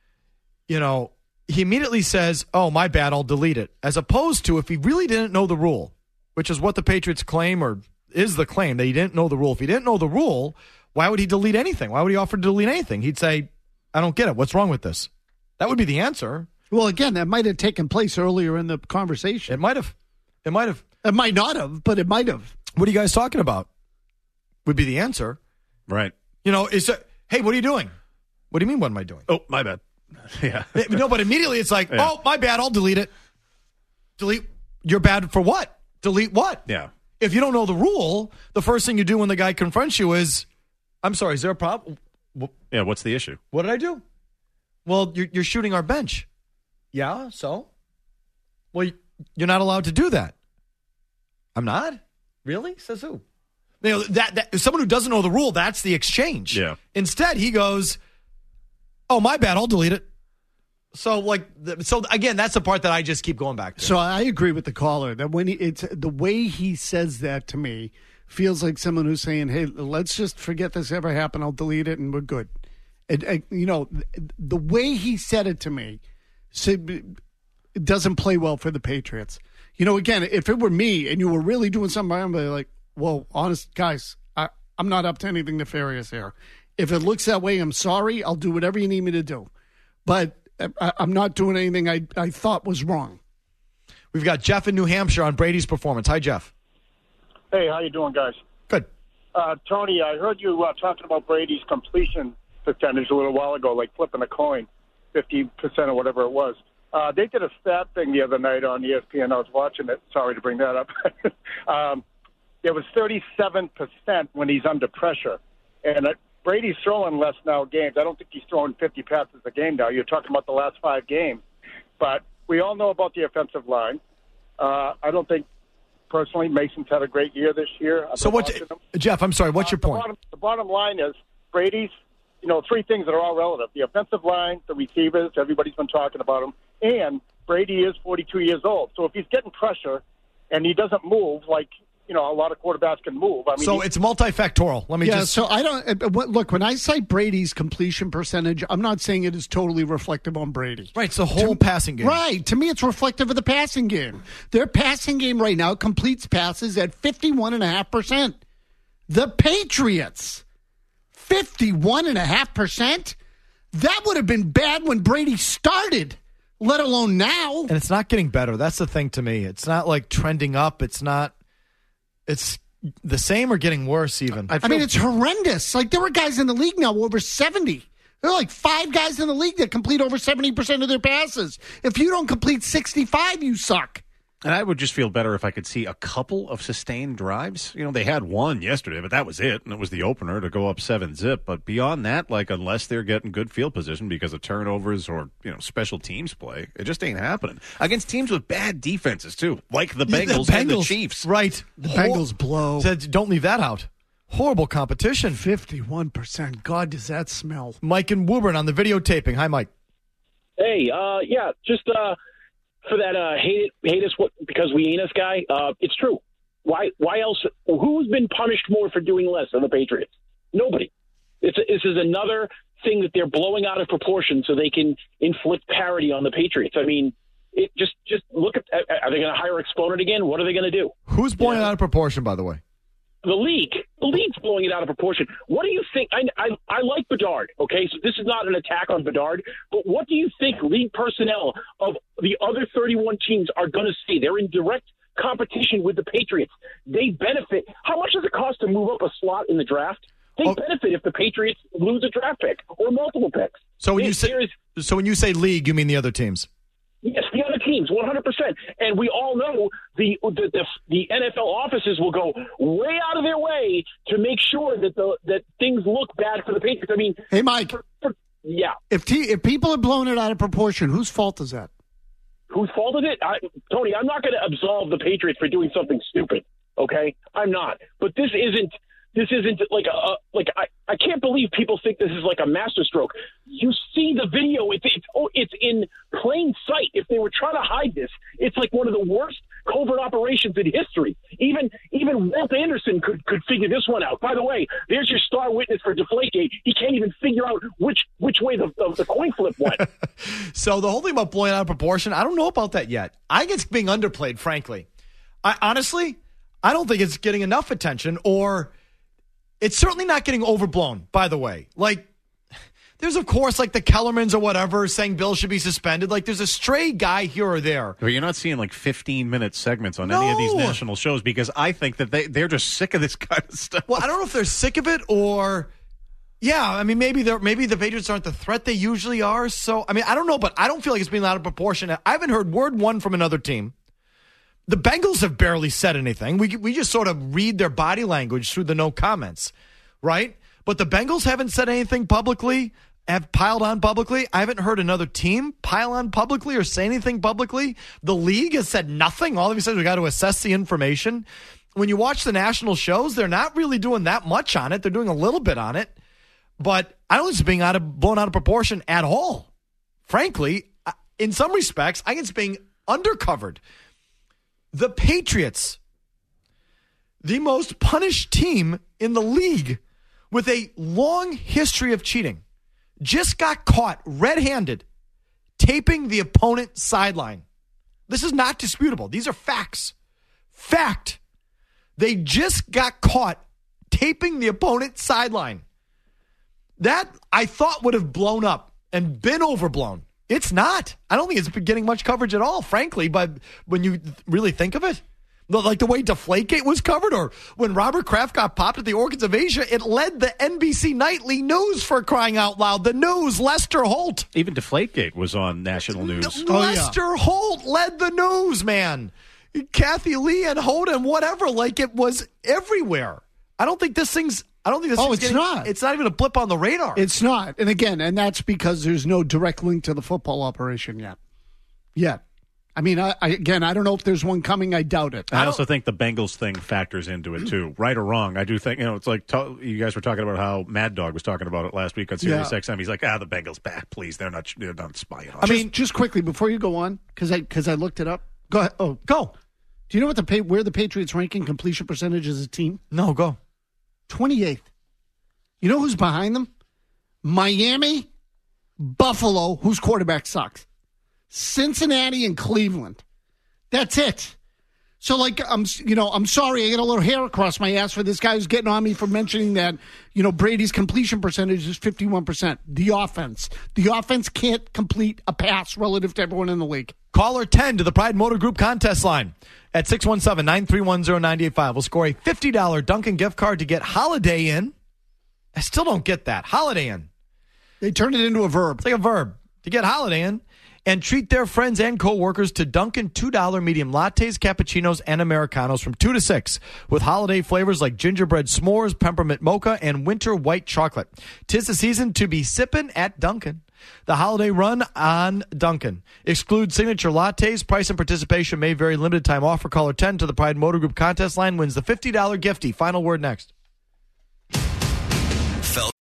[SPEAKER 7] he immediately says, oh, my bad, I'll delete it. As opposed to if he really didn't know the rule, which is what the Patriots claim or is the claim that he didn't know the rule. If he didn't know the rule, why would he delete anything? Why would he offer to delete anything? He'd say, I don't get it. What's wrong with this? That would be the answer.
[SPEAKER 8] Well, again, that might have taken place earlier in the conversation.
[SPEAKER 7] It might have.
[SPEAKER 8] It might not have, but it might have.
[SPEAKER 7] What are you guys talking about? Would be the answer.
[SPEAKER 6] Right.
[SPEAKER 7] Hey, what are you doing? What do you mean, what am I doing?
[SPEAKER 6] Oh, my bad. Yeah.
[SPEAKER 7] No, but immediately it's like, oh, my bad, I'll delete it. Delete? You're bad for what? Delete what?
[SPEAKER 6] Yeah.
[SPEAKER 7] If you don't know the rule, the first thing you do when the guy confronts you is, I'm sorry, is there a problem?
[SPEAKER 6] Yeah, what's the issue?
[SPEAKER 7] What did I do? Well, you're shooting our bench. Yeah, so? Well, you're not allowed to do that. I'm not? Really? Says who? That someone who doesn't know the rule, that's the exchange.
[SPEAKER 6] Yeah.
[SPEAKER 7] Instead, he goes, oh, my bad, I'll delete it. So, again, that's the part that I just keep going back to.
[SPEAKER 8] So I agree with the caller that when it's the way he says that to me feels like someone who's saying, hey, let's just forget this ever happened. I'll delete it and we're good. The way he said it to me, it doesn't play well for the Patriots. Again, if it were me and you were really doing something, I'm like, well, honest, guys, I'm not up to anything nefarious here. If it looks that way, I'm sorry. I'll do whatever you need me to do. But I'm not doing anything I thought was wrong.
[SPEAKER 7] We've got Jeff in New Hampshire on Brady's performance. Hi, Jeff.
[SPEAKER 3] Hey, how you doing, guys?
[SPEAKER 7] Good.
[SPEAKER 3] Tony, I heard you talking about Brady's completion percentage a little while ago, like flipping a coin, 50% or whatever it was. They did a stat thing the other night on ESPN. I was watching it. Sorry to bring that up. It was 37% when he's under pressure. And Brady's throwing less now games. I don't think he's throwing 50 passes a game now. You're talking about the last 5 games. But we all know about the offensive line. I don't think, personally, Mason's had a great year this year.
[SPEAKER 7] So Jeff, I'm sorry, what's your point?
[SPEAKER 3] The bottom line is Brady's, 3 things that are all relative. The offensive line, the receivers, everybody's been talking about them, and Brady is 42 years old. So if he's getting pressure and he doesn't move like, a lot of quarterbacks can move.
[SPEAKER 7] So it's multifactorial. Let me just...
[SPEAKER 8] So I don't... Look, when I cite Brady's completion percentage, I'm not saying it is totally reflective on Brady.
[SPEAKER 7] Right, it's the whole passing game.
[SPEAKER 8] Right. To me, it's reflective of the passing game. Their passing game right now completes passes at 51.5%. The Patriots, 51.5%? That would have been bad when Brady started, let alone now.
[SPEAKER 7] And it's not getting better. That's the thing to me. It's not like trending up. It's not... It's the same or getting worse even.
[SPEAKER 8] I mean, it's horrendous. Like, there were guys in the league now over 70. There are like 5 guys in the league that complete over 70% of their passes. If you don't complete 65, you suck.
[SPEAKER 6] And I would just feel better if I could see a couple of sustained drives. They had one yesterday, but that was it, and it was the opener to go up 7-zip. But beyond that, unless they're getting good field position because of turnovers or, special teams play, it just ain't happening. Against teams with bad defenses, too, like the Bengals and the Chiefs.
[SPEAKER 7] Right.
[SPEAKER 8] The Bengals blow.
[SPEAKER 7] Don't leave that out. Horrible competition.
[SPEAKER 8] 51%. God, does that smell.
[SPEAKER 7] Mike and Woburn on the videotaping. Hi, Mike.
[SPEAKER 5] Hey, just... for that hate us because we ain't us guy, it's true. Why else? Who's been punished more for doing less than the Patriots? Nobody. This is another thing that they're blowing out of proportion so they can inflict parity on the Patriots. I mean, it just look at, are they going to hire Exponent again? What are they going to do?
[SPEAKER 7] Who's blowing it out of proportion, by the way?
[SPEAKER 5] The league's blowing it out of proportion. What do you think? I like Bedard, okay? So this is not an attack on Bedard, but what do you think league personnel of the other 31 teams are going to see? They're in direct competition with the Patriots. They benefit. How much does it cost to move up a slot in the draft? They benefit if the Patriots lose a draft pick or multiple picks.
[SPEAKER 7] So when you say league, you mean the other teams?
[SPEAKER 5] Yes, the other teams, 100%. And we all know the NFL offices will go way out of their way to make sure that things look bad for the Patriots. I mean,
[SPEAKER 8] hey, Mike.
[SPEAKER 5] Yeah.
[SPEAKER 8] If people are blowing it out of proportion, whose fault is that?
[SPEAKER 5] Whose fault is it? Tony, I'm not going to absolve the Patriots for doing something stupid. Okay, I'm not. But this isn't I can't believe people think this is like a masterstroke. You see the video; it's in plain sight. If they were trying to hide this, it's like one of the worst covert operations in history. Even Walt Anderson could figure this one out. By the way, there's your star witness for Deflategate. He can't even figure out which way the coin flip went.
[SPEAKER 7] So the whole thing about blowing out of proportion, I don't know about that yet. I think it's being underplayed, frankly. I don't think it's getting enough attention, or it's certainly not getting overblown, by the way. Like, there's, of course, like the Kellermans or whatever saying Bill should be suspended. Like, there's a stray guy here or there.
[SPEAKER 6] But you're not seeing like 15-minute segments on any of these national shows, because I think that they're just sick of this kind of stuff.
[SPEAKER 7] Well, I don't know if they're sick of it or, yeah, I mean, maybe the Patriots aren't the threat they usually are. So, I mean, I don't know, but I don't feel like it's being out of proportion. I haven't heard word one from another team. The Bengals have barely said anything. We just sort of read their body language through the no comments, right? But the Bengals haven't said anything publicly, have piled on publicly. I haven't heard another team pile on publicly or say anything publicly. The league has said nothing. All of a sudden, we got to assess the information. When you watch the national shows, they're not really doing that much on it. They're doing a little bit on it. But I don't think it's being blown out of proportion at all. Frankly, in some respects, I think it's being undercovered. The Patriots, the most punished team in the league with a long history of cheating, just got caught red-handed taping the opponent's sideline. This is not disputable. These are facts. Fact. They just got caught taping the opponent's sideline. That, I thought, would have blown up and been overblown. It's not. I don't think it's been getting much coverage at all, frankly, but when you really think of it. Like the way Deflategate was covered, or when Robert Kraft got popped at the Orchids of Asia, it led the NBC Nightly News, for crying out loud. The news, Lester Holt.
[SPEAKER 6] Even Deflategate was on national news.
[SPEAKER 7] Lester Holt led the news, man. Kathy Lee and Holt and whatever, like it was everywhere. I don't think this thing's
[SPEAKER 8] not.
[SPEAKER 7] It's not even a blip on the radar.
[SPEAKER 8] It's not. And again, that's because there's no direct link to the football operation yet. I mean, I don't know if there's one coming. I doubt it.
[SPEAKER 6] I also think the Bengals thing factors into it, too. Right or wrong, I do think, it's like you guys were talking about how Mad Dog was talking about it last week on Sirius XM. He's like, the Bengals back, please. They're not spying on us.
[SPEAKER 8] I mean, just quickly, before you go on, because I looked it up. Go ahead. Oh,
[SPEAKER 7] go.
[SPEAKER 8] Do you know where the Patriots rank in completion percentage as a team?
[SPEAKER 7] No, go.
[SPEAKER 8] 28th. You know who's behind them? Miami, Buffalo, whose quarterback sucks, Cincinnati, and Cleveland. That's it. So, I'm sorry, I got a little hair across my ass for this guy who's getting on me for mentioning that, Brady's completion percentage is 51%. The offense can't complete a pass relative to everyone in the league.
[SPEAKER 7] Caller 10 to the Pride Motor Group contest line at 617-931-0985. We'll score a $50 Dunkin' gift card to get Holiday Inn. I still don't get that. Holiday Inn.
[SPEAKER 8] They turned it into a verb.
[SPEAKER 7] It's like a verb. To get Holiday Inn and treat their friends and coworkers to Dunkin' $2 medium lattes, cappuccinos, and Americanos from 2 to 6 with holiday flavors like gingerbread s'mores, peppermint mocha, and winter white chocolate. 'Tis the season to be sippin' at Dunkin'. The holiday run on Dunkin'. Exclude signature lattes. Price and participation may vary. Limited time offer. Caller 10 to the Pride Motor Group contest line wins the $50 gifty. Final word next.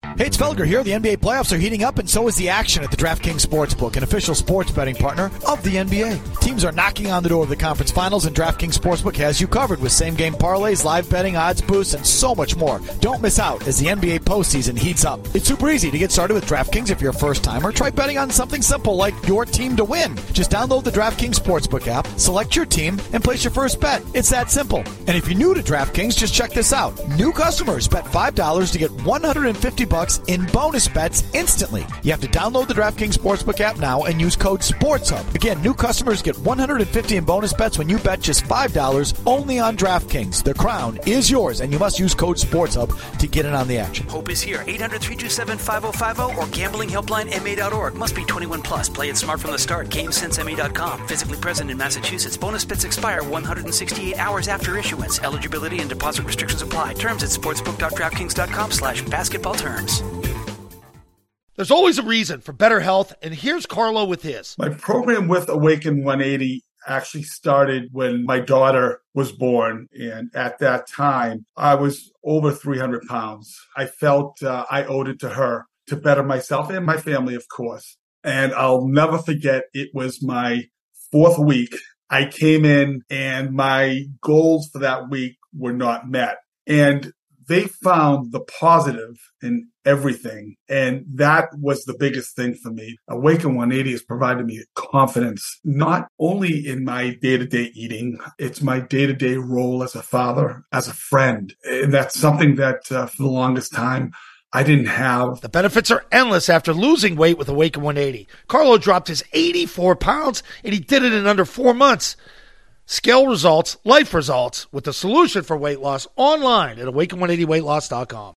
[SPEAKER 1] Hey, it's Felger here. The NBA playoffs are heating up, and so is the action at the DraftKings Sportsbook, an official sports betting partner of the NBA. Teams are knocking on the door of the conference finals, and DraftKings Sportsbook has you covered with same-game parlays, live betting, odds boosts, and so much more. Don't miss out as the NBA postseason heats up. It's super easy to get started with DraftKings if you're a first-timer. Try betting on something simple like your team to win. Just download the DraftKings Sportsbook app, select your team, and place your first bet. It's that simple. And if you're new to DraftKings, just check this out. New customers bet $5 to get $150 in bonus bets instantly. You have to download the DraftKings Sportsbook app now and use code SPORTSHUB. Again, new customers get $150 in bonus bets when you bet just $5 only on DraftKings. The crown is yours, and you must use code SPORTSHUB to get in on the action.
[SPEAKER 2] Hope is here. 800-327-5050 or gamblinghelplinema.org. Must be 21 plus. Play it smart from the start. GameSenseMA.com. Physically present in Massachusetts. Bonus bets expire 168 hours after issuance. Eligibility and deposit restrictions apply. Terms at sportsbook.draftkings.com/basketball terms.
[SPEAKER 9] There's always a reason for better health, and here's Carlo with his.
[SPEAKER 10] My program with Awaken 180 actually started when my daughter was born. And at that time, I was over 300 pounds. I felt I owed it to her to better myself and my family, of course. And I'll never forget, it was my 4th week. I came in and my goals for that week were not met. And they found the positive in everything. And that was the biggest thing for me. Awaken 180 has provided me confidence, not only in my day-to-day eating, it's my day-to-day role as a father, as a friend. And that's something that for the longest time, I didn't have.
[SPEAKER 9] The benefits are endless after losing weight with Awaken 180. Carlo dropped his 84 pounds, and he did it in under 4 months. Scale results, life results, with the solution for weight loss online at awaken180weightloss.com.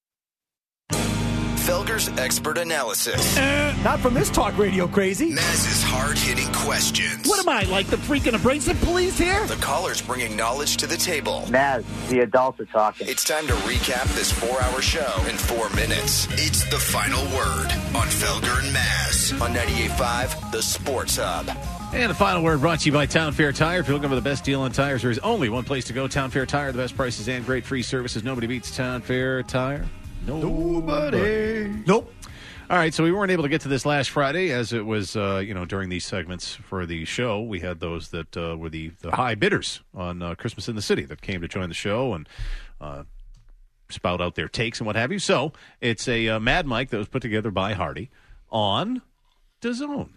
[SPEAKER 11] Felger's expert analysis.
[SPEAKER 1] Not from this talk radio crazy.
[SPEAKER 11] Maz's hard-hitting questions.
[SPEAKER 14] What am I, like the freaking abrasive police here?
[SPEAKER 11] The callers bringing knowledge to the table.
[SPEAKER 23] Maz, the adults are talking.
[SPEAKER 11] It's time to recap this 4-hour show in 4 minutes. It's the final word on Felger and Maz on 98.5 The Sports Hub.
[SPEAKER 6] And the final word brought to you by Town Fair Tire. If you're looking for the best deal on tires, there is only one place to go. Town Fair Tire, the best prices and great free services. Nobody beats Town Fair Tire. Nobody.
[SPEAKER 1] Nope.
[SPEAKER 6] All right, so we weren't able to get to this last Friday as it was, during these segments for the show. We had those that were the high bidders on Christmas in the City that came to join the show and spout out their takes and what have you. So it's a Mad Mike that was put together by Hardy on DAZN.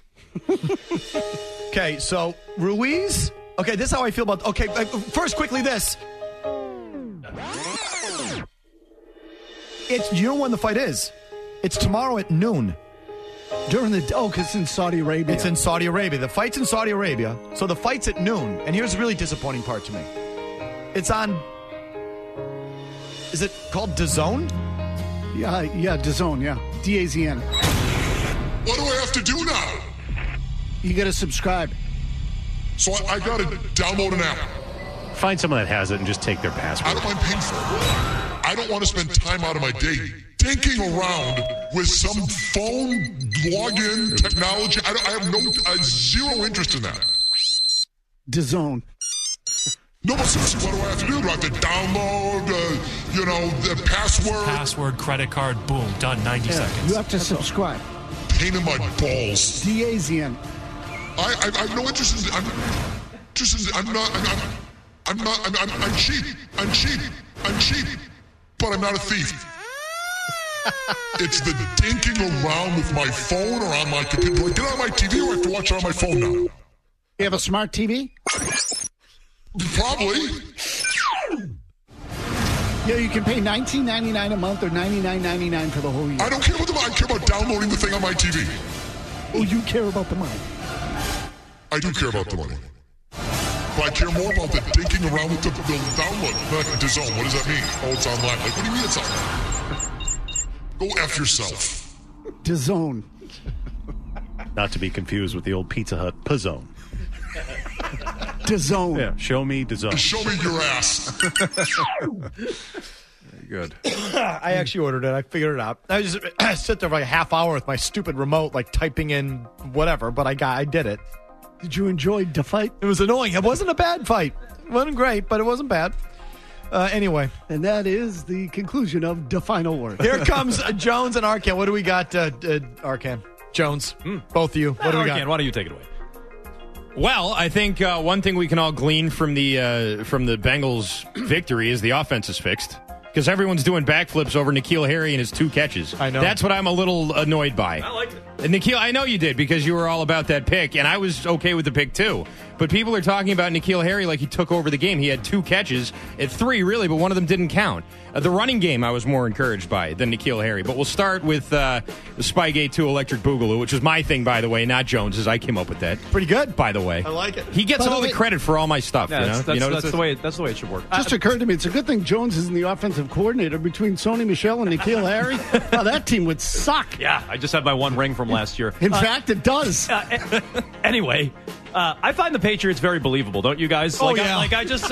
[SPEAKER 7] Okay, so Ruiz. Okay, this is how I feel about. Okay, first, quickly, this. You know when the fight is? It's tomorrow at noon.
[SPEAKER 8] During the because it's in Saudi Arabia.
[SPEAKER 7] It's in Saudi Arabia. The fight's in Saudi Arabia, so the fight's at noon. And here's the really disappointing part to me. It's on. Is it called DAZN?
[SPEAKER 8] Yeah, DAZN. Yeah, DAZN.
[SPEAKER 24] What do I have to do now?
[SPEAKER 8] You got to subscribe.
[SPEAKER 24] So I got to download an app.
[SPEAKER 6] Find someone that has it and just take their password.
[SPEAKER 24] I don't mind paying for it. I don't want to spend time out of my day dinking around with some phone login technology. I have zero interest in that.
[SPEAKER 8] DAZN.
[SPEAKER 24] No, but seriously, what do I have to do? Do I have to download, the password?
[SPEAKER 25] Password, credit card, boom, done, 90 seconds.
[SPEAKER 8] You have to subscribe.
[SPEAKER 24] Pain in my balls.
[SPEAKER 8] DAZN.
[SPEAKER 24] I have no interest in. I'm cheap. I'm cheap. But I'm not a thief. It's the dinking around with my phone or on my computer. Do I get on my TV or I have to watch it on my phone now?
[SPEAKER 8] You have a smart TV?
[SPEAKER 24] Probably.
[SPEAKER 8] Yeah, you can pay $19.99 a month or $99.99 for the whole year.
[SPEAKER 24] I don't care about the money. I care about downloading the thing on my TV.
[SPEAKER 8] Oh, you care about the money.
[SPEAKER 24] I do care about the money. But I care more about the dinking around with the download. Like DAZN, what does that mean? Oh, it's online. Like, what do you mean it's online? Go F yourself.
[SPEAKER 8] DAZN.
[SPEAKER 6] Not to be confused with the old Pizza Hut Pizzone.
[SPEAKER 8] DAZN.
[SPEAKER 6] Yeah, show me DAZN.
[SPEAKER 24] Show me your ass.
[SPEAKER 6] Good.
[SPEAKER 7] I actually ordered it. I figured it out. I just sit there for like a half hour with my stupid remote, like typing in whatever, but I did it.
[SPEAKER 8] Did you enjoy the fight?
[SPEAKER 7] It was annoying. It wasn't a bad fight. It wasn't great, but it wasn't bad. Anyway.
[SPEAKER 8] And that is the conclusion of the final word.
[SPEAKER 7] Here comes Jones and Arcand. What do we got, Arcand? Jones, both of you. What do we got?
[SPEAKER 12] Why don't you take it away? Well, I think one thing we can all glean from the Bengals' victory is the offense is fixed. Because everyone's doing backflips over N'Keal Harry and his 2 catches.
[SPEAKER 7] I know.
[SPEAKER 12] That's what I'm a little annoyed by. I liked it. N'Keal, I know you did because you were all about that pick, and I was okay with the pick too. But people are talking about N'Keal Harry like he took over the game. He had 2 catches, at 3 really, but one of them didn't count. The running game I was more encouraged by than N'Keal Harry. But we'll start with the Spygate 2 Electric Boogaloo, which is my thing, by the way, not Jones's. I came up with that.
[SPEAKER 7] Pretty good.
[SPEAKER 12] By the way.
[SPEAKER 7] I like it.
[SPEAKER 12] He gets all the credit for all my stuff.
[SPEAKER 13] Yeah,
[SPEAKER 12] you know?
[SPEAKER 13] that's the way it should work.
[SPEAKER 8] Just occurred to me, it's a good thing Jones isn't the offensive coordinator between Sony Michel and N'Keal Harry. Wow, that team would suck.
[SPEAKER 13] Yeah, I just had my 1 ring from last year.
[SPEAKER 8] In fact, it does.
[SPEAKER 13] Anyway, I find the Patriots very believable, don't you guys?
[SPEAKER 7] Oh, yeah.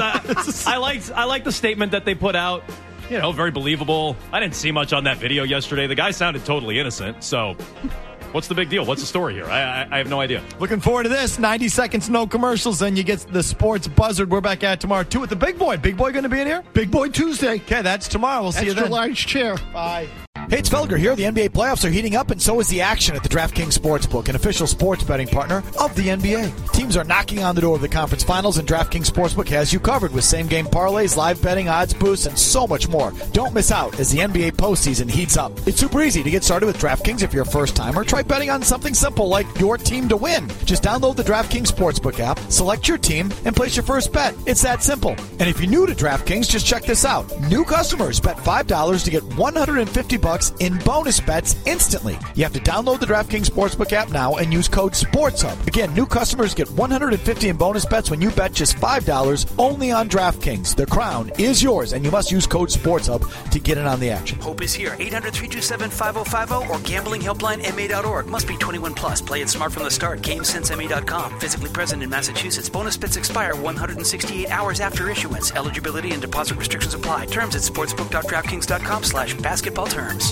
[SPEAKER 13] I like the statement that they put out. You know, very believable. I didn't see much on that video yesterday. The guy sounded totally innocent. So, what's the big deal? What's the story here? I have no idea.
[SPEAKER 7] Looking forward to this. 90 seconds, no commercials, and you get the sports buzzard. We're back at tomorrow, too, with the Big Boy. Big Boy going to be in here?
[SPEAKER 8] Big Boy Tuesday.
[SPEAKER 7] Okay, that's tomorrow. We'll see you then.
[SPEAKER 8] Extra large chair.
[SPEAKER 7] Bye. Hey, it's Felger here. The NBA playoffs are heating up, and so is the action at the DraftKings Sportsbook, an official sports betting partner of the NBA. Teams are knocking on the door of the conference finals, and DraftKings Sportsbook has you covered with same-game parlays, live betting, odds boosts, and so much more. Don't miss out as the NBA postseason heats up. It's super easy to get started with DraftKings if you're a first-timer. Try betting on something simple like your team to win. Just download the DraftKings Sportsbook app, select your team, and place your first bet. It's that simple. And if you're new to DraftKings, just check this out. New customers bet $5 to get $150 in bonus bets instantly. You have to download the DraftKings Sportsbook app now and use code SPORTSHUB. Again, new customers get $150 in bonus bets when you bet just $5 only on DraftKings. The crown is yours, and you must use code SPORTSHUB to get in on the action.
[SPEAKER 2] Hope is here. 800-327-5050 or gamblinghelplinema.org. Must be 21 plus. Play it smart from the start. GameSenseMA.com. Physically present in Massachusetts. Bonus bets expire 168 hours after issuance. Eligibility and deposit restrictions apply. Terms at sportsbook.draftkings.com/basketball terms.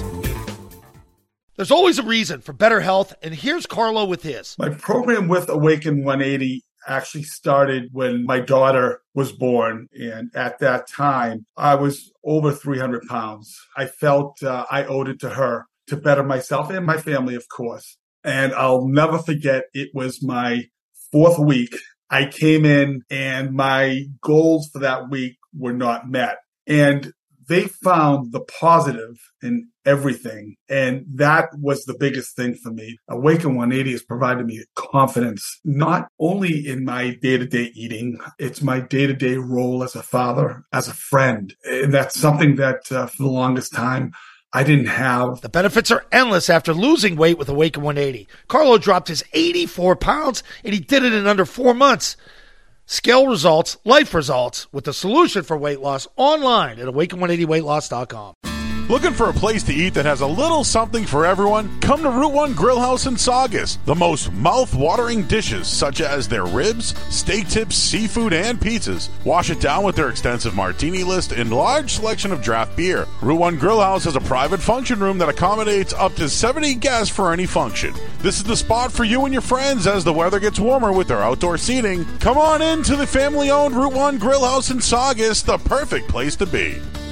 [SPEAKER 9] There's always a reason for better health, and here's Carlo with his.
[SPEAKER 10] My program with Awaken 180 actually started when my daughter was born. And at that time, I was over 300 pounds. I felt I owed it to her to better myself and my family, of course. And I'll never forget, it was my 4th week. I came in and my goals for that week were not met. And they found the positive in everything. And that was the biggest thing for me. Awaken 180 has provided me confidence, not only in my day-to-day eating, it's my day-to-day role as a father, as a friend. And that's something that for the longest time, I didn't have.
[SPEAKER 9] The benefits are endless after losing weight with Awaken 180. Carlo dropped his 84 pounds, and he did it in under 4 months. Scale results, life results, with the solution for weight loss online at awaken180weightloss.com.
[SPEAKER 15] Looking for a place to eat that has a little something for everyone? Come to Route 1 Grill House in Saugus. The most mouth-watering dishes, such as their ribs, steak tips, seafood, and pizzas. Wash it down with their extensive martini list and large selection of draft beer. Route 1 Grill House has a private function room that accommodates up to 70 guests for any function. This is the spot for you and your friends as the weather gets warmer with their outdoor seating. Come on in to the family-owned Route 1 Grill House in Saugus, the perfect place to be.